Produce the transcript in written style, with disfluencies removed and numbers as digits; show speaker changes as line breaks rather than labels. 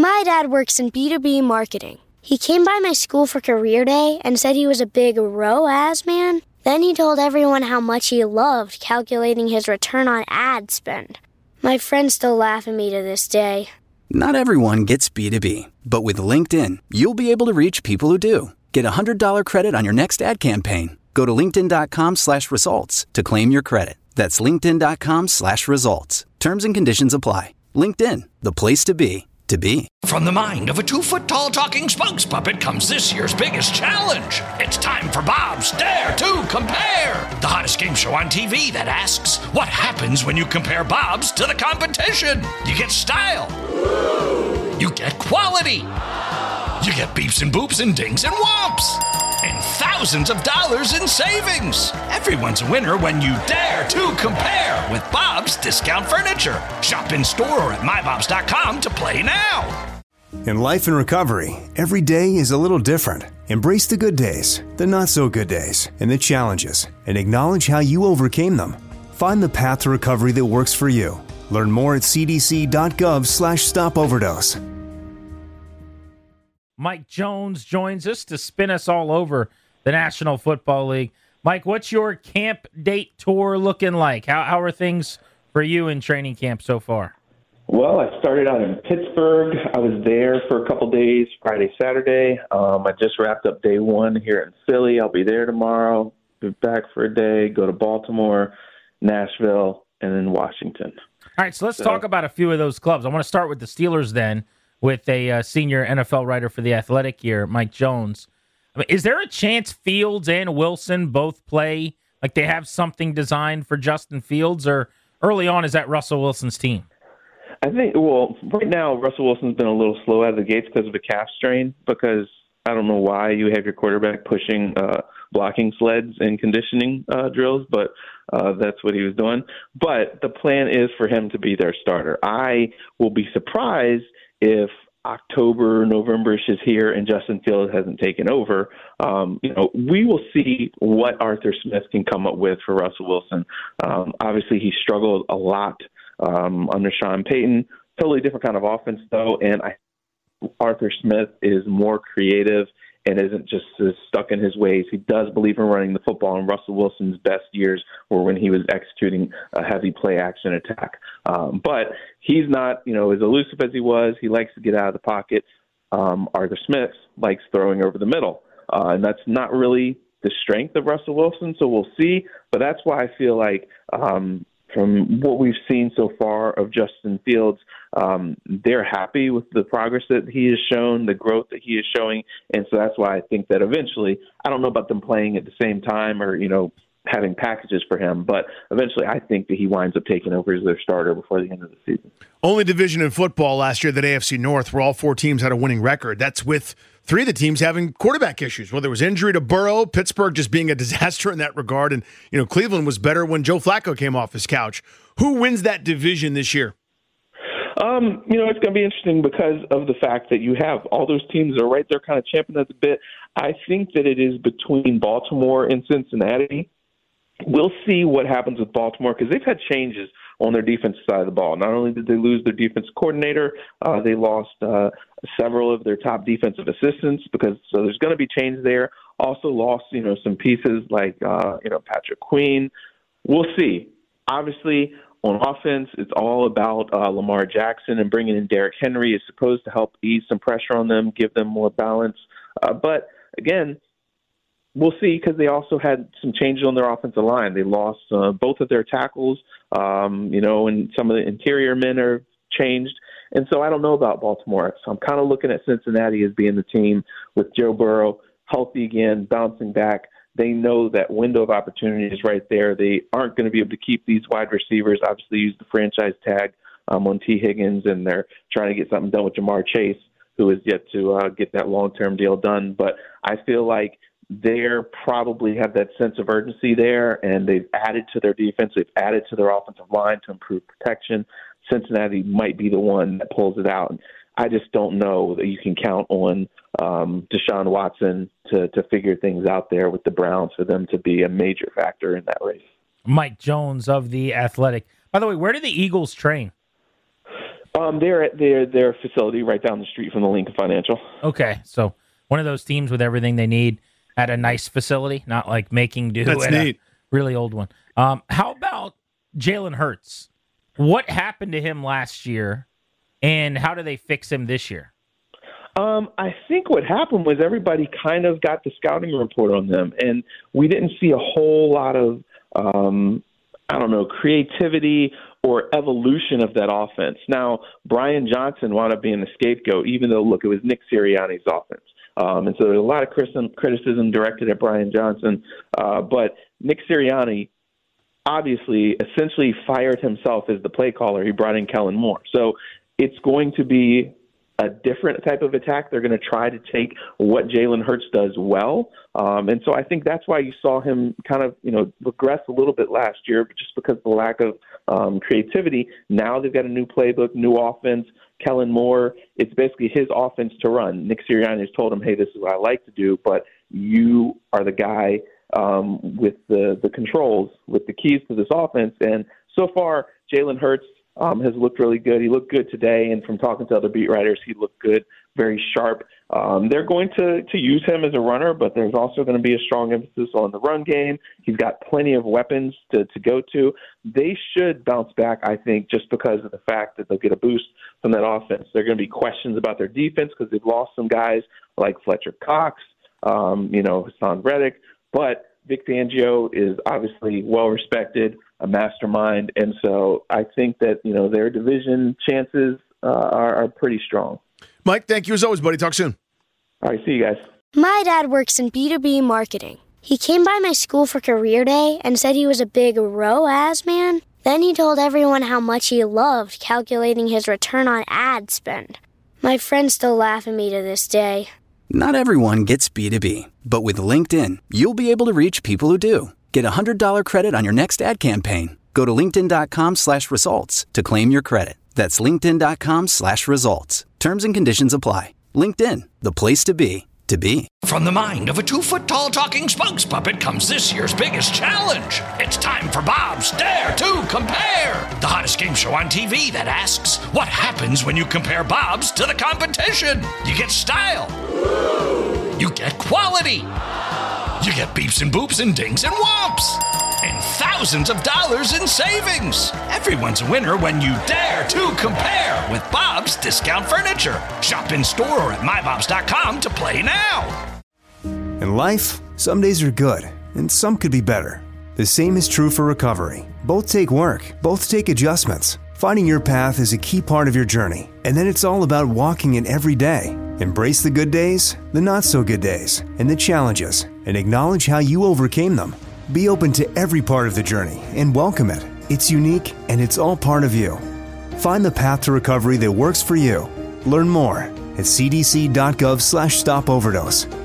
My dad works in B2B marketing. He came by my school for career day and said he was a big ROAS man. Then he told everyone how much he loved calculating his return on ad spend. My friends still laugh at me to this day.
Not everyone gets B2B, but with LinkedIn, you'll be able to reach people who do. Get a $100 credit on your next ad campaign. Go to linkedin.com/results to claim your credit. That's linkedin.com/results. Terms and conditions apply. LinkedIn, the place to be.
From the mind of a 2-foot-tall talking spokes puppet comes this year's biggest challenge. It's time for Bob's Dare to Compare, the hottest game show on TV that asks, what happens when you compare Bob's to the competition? You get style. You get quality. You get beeps and boops and dings and whomps. And thousands of dollars in savings. Everyone's a winner when you dare to compare with Bob's Discount Furniture. Shop in store or at mybobs.com to play now.
In life and recovery, every day is a little different. Embrace the good days, the not so good days, and the challenges, and acknowledge how you overcame them. Find the path to recovery that works for you. Learn more at cdc.gov/stopoverdose.
Mike Jones joins us to spin us all over the National Football League. Mike, what's your camp date tour looking like? How are things for you in training camp so far?
Well, I started out in Pittsburgh. I was there for a couple days, Friday, Saturday. I just wrapped up day one here in Philly. I'll be there tomorrow, be back for a day, go to Baltimore, Nashville, and then Washington.
All right, so let's talk about a few of those clubs. I want to start with the Steelers then, with a senior NFL writer for The Athletic here, Mike Jones. I mean, is there a chance Fields and Wilson both play, like they have something designed for Justin Fields, or early on is that Russell Wilson's team?
I think, well, right now Russell Wilson's been a little slow out of the gates because of a calf strain, because I don't know why you have your quarterback pushing blocking sleds in conditioning drills, but that's what he was doing. But the plan is for him to be their starter. I will be surprised if October, November-ish is here and Justin Fields hasn't taken over. We will see what Arthur Smith can come up with for Russell Wilson. Obviously, he struggled a lot under Sean Payton. Totally different kind of offense, though, and Arthur Smith is more creative and isn't just stuck in his ways. He does believe in running the football, and Russell Wilson's best years were when he was executing a heavy play-action attack. But he's not, as elusive as he was. He likes to get out of the pocket. Arthur Smith likes throwing over the middle, and that's not really the strength of Russell Wilson, so we'll see. But that's why I feel like from what we've seen so far of Justin Fields, they're happy with the progress that he has shown, the growth that he is showing. And so that's why I think that eventually, I don't know about them playing at the same time or, having packages for him, but eventually I think that he winds up taking over as their starter before the end of the season.
Only division in football last year, that AFC North, where all four teams had a winning record. That's with three of the teams having quarterback issues, whether it was injury to Burrow, Pittsburgh just being a disaster in that regard, and Cleveland was better when Joe Flacco came off his couch. Who wins that division this year?
It's going to be interesting because of the fact that you have all those teams that are right there kind of champing at the bit. I think that it is between Baltimore and Cincinnati. We'll see what happens with Baltimore because they've had changes on their defensive side of the ball. Not only did they lose their defensive coordinator, they lost several of their top defensive assistants so there's going to be change there. Also lost, some pieces like, Patrick Queen. We'll see. Obviously, on offense, it's all about Lamar Jackson, and bringing in Derrick Henry is supposed to help ease some pressure on them, give them more balance. But again, we'll see because they also had some changes on their offensive line. They lost both of their tackles, and some of the interior men are changed. And so I don't know about Baltimore. So I'm kind of looking at Cincinnati as being the team with Joe Burrow healthy again, bouncing back. They know that window of opportunity is right there. They aren't going to be able to keep these wide receivers, obviously use the franchise tag on T. Higgins, and they're trying to get something done with Jamar Chase, who is yet to get that long-term deal done. But I feel like they're probably have that sense of urgency there, and they've added to their defense. They've added to their offensive line to improve protection. Cincinnati might be the one that pulls it out. I just don't know that you can count on Deshaun Watson to figure things out there with the Browns for them to be a major factor in that race.
Mike Jones of The Athletic. By the way, where do the Eagles train?
They're at their facility right down the street from the Lincoln Financial.
Okay, so one of those teams with everything they need at a nice facility, not like making do
That's
at
neat.
a really old one. How about Jalen Hurts? What happened to him last year, and how do they fix him this year?
I think what happened was everybody kind of got the scouting report on them, and we didn't see a whole lot of, creativity or evolution of that offense. Now, Brian Johnson wound up being the scapegoat, even though, look, it was Nick Sirianni's offense. And so there's a lot of criticism directed at Brian Johnson. But Nick Sirianni obviously essentially fired himself as the play caller. He brought in Kellen Moore. So it's going to be a different type of attack. They're going to try to take what Jalen Hurts does well. And so I think that's why you saw him kind of, regress a little bit last year, just because of the lack of creativity. Now they've got a new playbook, new offense. Kellen Moore, it's basically his offense to run. Nick Sirianni has told him, hey, this is what I like to do, but you are the guy with the controls, with the keys to this offense. And so far, Jalen Hurts has looked really good. He looked good today, and from talking to other beat writers, he looked good, very sharp. They're going to use him as a runner, but there's also going to be a strong emphasis on the run game. He's got plenty of weapons to go to. They should bounce back, I think, just because of the fact that they'll get a boost from that offense. There are going to be questions about their defense because they've lost some guys like Fletcher Cox, Hassan Reddick, but Vic Fangio is obviously well-respected, a mastermind, and so I think that, their division chances are pretty strong.
Mike, thank you as always, buddy. Talk soon.
All right, see you guys.
My dad works in B2B marketing. He came by my school for career day and said he was a big ROAS man. Then he told everyone how much he loved calculating his return on ad spend. My friends still laugh at me to this day.
Not everyone gets B2B, but with LinkedIn, you'll be able to reach people who do. Get a $100 credit on your next ad campaign. Go to linkedin.com/results to claim your credit. That's linkedin.com/results. Terms and conditions apply. LinkedIn, the place to be, to be.
From the mind of a 2-foot-tall talking Spunks puppet comes this year's biggest challenge. It's time for Bob's Dare to Compare, the hottest game show on TV that asks, what happens when you compare Bob's to the competition? You get style. You get quality. You get beeps and boops and dings and whomps. And thousands of dollars in savings. Everyone's a winner when you dare to compare with Bob's Discount Furniture. Shop in store or at mybobs.com to play now.
In life, some days are good, and some could be better. The same is true for recovery. Both take work, both take adjustments. Finding your path is a key part of your journey, and then it's all about walking it every day. Embrace the good days, the not-so-good days, and the challenges, and acknowledge how you overcame them. Be open to every part of the journey and welcome it. It's unique, and it's all part of you. Find the path to recovery that works for you. Learn more at cdc.gov/stopoverdose.